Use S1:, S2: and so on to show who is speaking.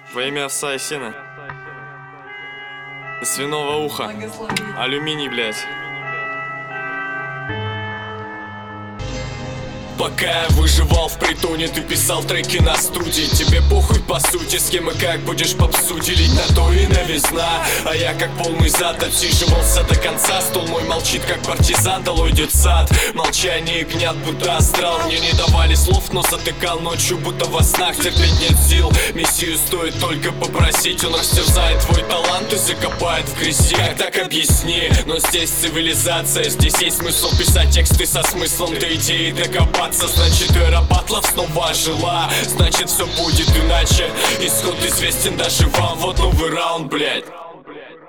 S1: Во имя овса и сена. И свиного уха. Алюминий, блядь.
S2: Пока я выживал в притоне, ты писал треки на студии. Тебе похуй по сути, с кем и как будешь попсу делить, на то и новизна. А я как полный зад отсиживался до конца. Стол мой молчит, как партизан, долой детсад. Молчание гнят, будто астрал. Мне не давали слов, но затыкал ночью, будто во снах. Терпеть нет сил, мессию стоит только попросить. Он растерзает твой талант и закопает в грязи. Как так объясни? Но здесь цивилизация, здесь есть смысл писать тексты со смыслом до идеи докопаться. Значит, эра батлов снова ожила. Значит, все будет иначе. Исход известен даже вам. Вот новый раунд, блядь.